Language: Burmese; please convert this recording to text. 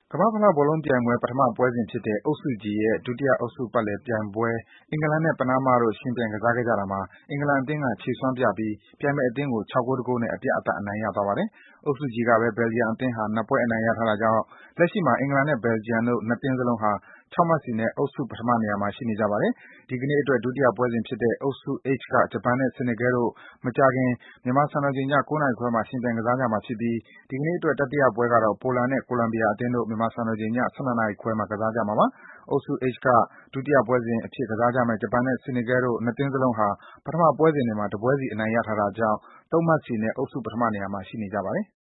ကမ္ဘာ့ဖလားဘောလုံးပြိုင်ပွဲ ပထမပွဲစဉ်ဖြစ်တဲ့ အုပ်စု G ရဲ့ ဒုတိယအုပ်စုပတ်လည်ပြိုင်ပွဲ အင်္ဂလန်နဲ့ ပနားမားတို့ ယှဉ်ပြိုင်ကစားခဲ့ကြတာမှာ အင်္ဂလန်အသင်းက ခြေစွမ်းပြပြီး ပြိုင်ဘက်အသင်းကို ၆ ဂိုး ၁ ဂိုးနဲ့ အပြတ်အသတ် အနိုင်ရသွားပါတယ်။ အုပ်စု G ကပဲ ဘယ်လ်ဂျီယံအသင်းဟာ ၂ ပွဲ အနိုင်ရထားတာကြောင့် လက်ရှိမှာ အင်္ဂလန်နဲ့ ဘယ်လ်ဂျီယံတို့ ၂ သင်းစလုံးဟာ ၆ မှတ်စီနဲ့ အုပ်စု ပထမနေရာမှာ ရှိနေကြပါတယ်။ ဒီကနေ့အတွက် ဒုတိယပွဲစဉ်ဖြစ်တဲ့ အုပ်စု H က ဂျပန်နဲ့ ဆီနီဂယ်တို့ မကြာခင် မြန်မာစံတော်ချိန် ည ၉ နာရီခွဲမှာ ယှဉ်ပြိုင်ကစားကြမှာဖြစ်ပြီး ဒီကနေ့အတွက် တတိယပွဲကတော့ ပိုလန်နဲ့ ကိုလံဘီယာအသင်းတို့ မြန်မာစံတော်ချိန် ည ၁၂ နာရီခွဲမှာ ကစားကြမှာပါ။ အုပ်စု H က ဒုတိယပွဲစဉ်အဖြစ် ကစားကြမယ့် ဂျပန်နဲ့ ဆီနီဂယ်တို့ ၂ သင်းစလုံးဟာ ပထမပွဲစဉ်တွေမှာ တပွဲစီ အနိုင်ရထားတာကြောင့် ၃ မှတ်စီနဲ့ အုပ်စု ပထမနေရာမှာ ရှိနေကြပါတယ်။